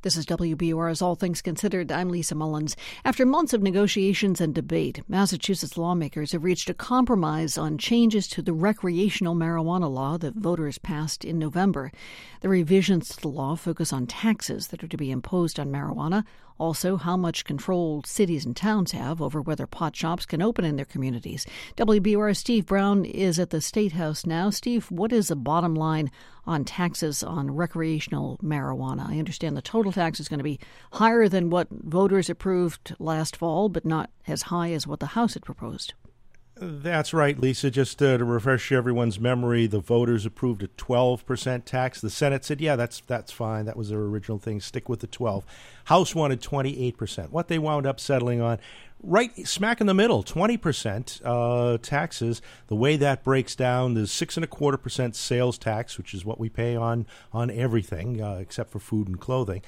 This is WBUR's All Things Considered. I'm Lisa Mullins. After months of negotiations and debate, Massachusetts lawmakers have reached a compromise on changes to the recreational marijuana law that voters passed in November. The revisions to the law focus on taxes that are to be imposed on marijuana, also how much control cities and towns have over whether pot shops can open in their communities. WBUR's Steve Brown is at the State House now. Steve, what is the bottom line on taxes on recreational marijuana? I understand the total tax is going to be higher than what voters approved last fall, but not as high as what the House had proposed. That's right, Lisa. Just to refresh everyone's memory, the voters approved a 12% tax. The Senate said, yeah, that's fine. That was their original thing. Stick with the 12. House wanted 28%. What they wound up settling on, right smack in the middle, 20% taxes. The way that breaks down, there's 6.25% sales tax, which is what we pay on everything except for food and clothing.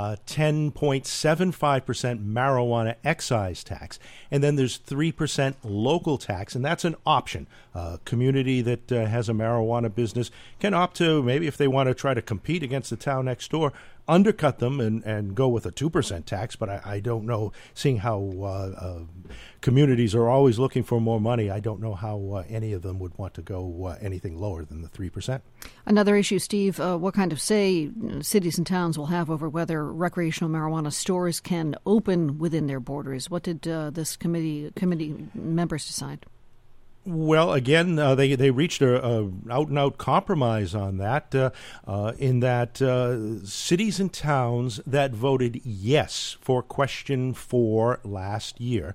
10.75% marijuana excise tax, and then there's 3% local tax, and that's an option. A community that has a marijuana business can opt to, maybe if they want to try to compete against the town next door, undercut them and go with a 2% tax, but I don't know, seeing how communities are always looking for more money, I don't know how any of them would want to go anything lower than the 3%. Another issue, Steve, what kind of say cities and towns will have over whether recreational marijuana stores can open within their borders? What did this committee members decide? Well, again, they reached a out-and-out compromise on that, in that cities and towns that voted yes for question 4 last year,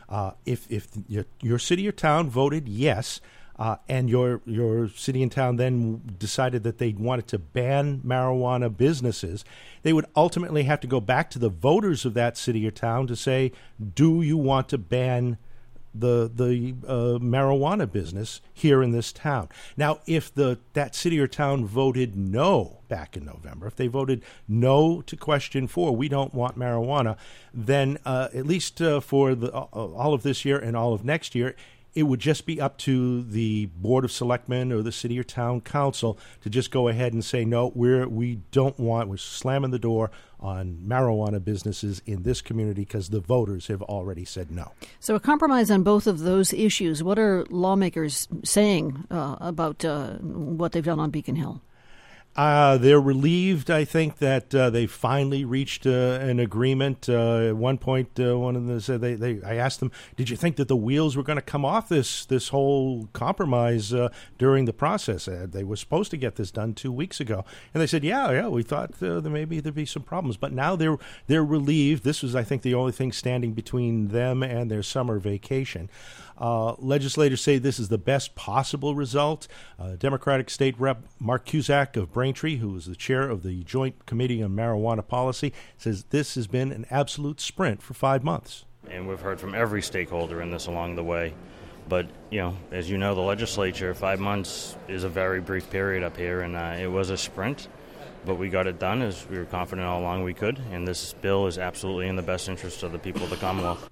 if your city or town voted yes, and your city and town then decided that they wanted to ban marijuana businesses, they would ultimately have to go back to the voters of that city or town to say, do you want to ban the marijuana business here in this town? Now, if that city or town voted no back in November, if they voted no to question 4, we don't want marijuana, then at least for all of this year and all of next year, it would just be up to the Board of Selectmen or the City or Town Council to just go ahead and say, no, we're slamming the door on marijuana businesses in this community because the voters have already said no. So a compromise on both of those issues. What are lawmakers saying about what they've done on Beacon Hill? They're relieved, I think, that they finally reached an agreement. At one point, one of them said, I asked them, did you think that the wheels were going to come off this whole compromise during the process? They were supposed to get this done 2 weeks ago. And they said, yeah, we thought there'd be some problems. But now they're relieved. This was, I think, the only thing standing between them and their summer vacation. Legislators say this is the best possible result. Democratic State Rep Mark Cusack of Braintree, who is the chair of the Joint Committee on Marijuana Policy, says this has been an absolute sprint for 5 months. And we've heard from every stakeholder in this along the way. But, as you know, the legislature, 5 months is a very brief period up here, and it was a sprint. But we got it done as we were confident all along we could, and this bill is absolutely in the best interest of the people of the Commonwealth.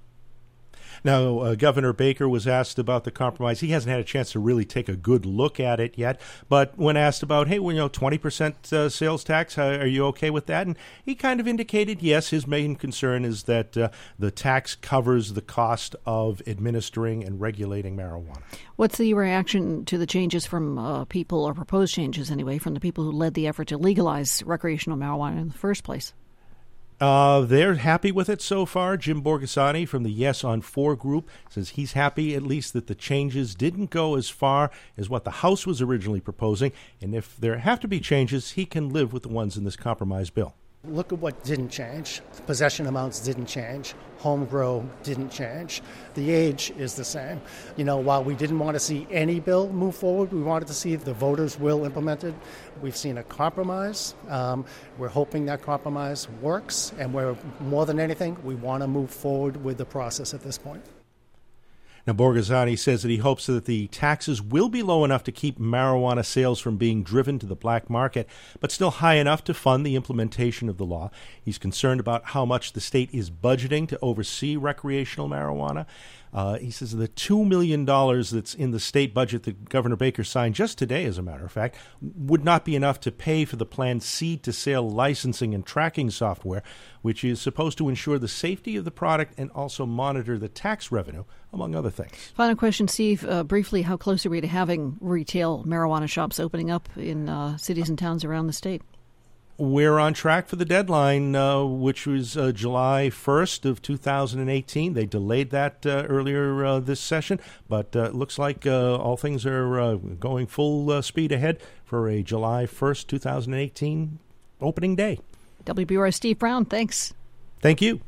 Now, Governor Baker was asked about the compromise. He hasn't had a chance to really take a good look at it yet. But when asked about, hey, 20% sales tax, are you okay with that? And he kind of indicated, yes, his main concern is that the tax covers the cost of administering and regulating marijuana. What's the reaction to the changes from people, or proposed changes anyway, from the people who led the effort to legalize recreational marijuana in the first place? They're happy with it so far. Jim Borghesani from the Yes on 4 group says he's happy at least that the changes didn't go as far as what the House was originally proposing, and if there have to be changes, he can live with the ones in this compromise bill. Look at what didn't change. Possession amounts didn't change. Home grow didn't change. The age is the same. While we didn't want to see any bill move forward, we wanted to see the voters' will implemented. We've seen a compromise. We're hoping that compromise works, and more than anything, we want to move forward with the process at this point. Now, Borghesani says that he hopes that the taxes will be low enough to keep marijuana sales from being driven to the black market, but still high enough to fund the implementation of the law. He's concerned about how much the state is budgeting to oversee recreational marijuana. He says the $2 million that's in the state budget that Governor Baker signed just today, as a matter of fact, would not be enough to pay for the planned seed-to-sale licensing and tracking software, which is supposed to ensure the safety of the product and also monitor the tax revenue, among other things. Final question, Steve. Briefly, how close are we to having retail marijuana shops opening up in cities and towns around the state? We're on track for the deadline, which was July 1st of 2018. They delayed that earlier this session, but it looks like all things are going full speed ahead for a July 1st, 2018 opening day. WBUR Steve Brown, thanks. Thank you.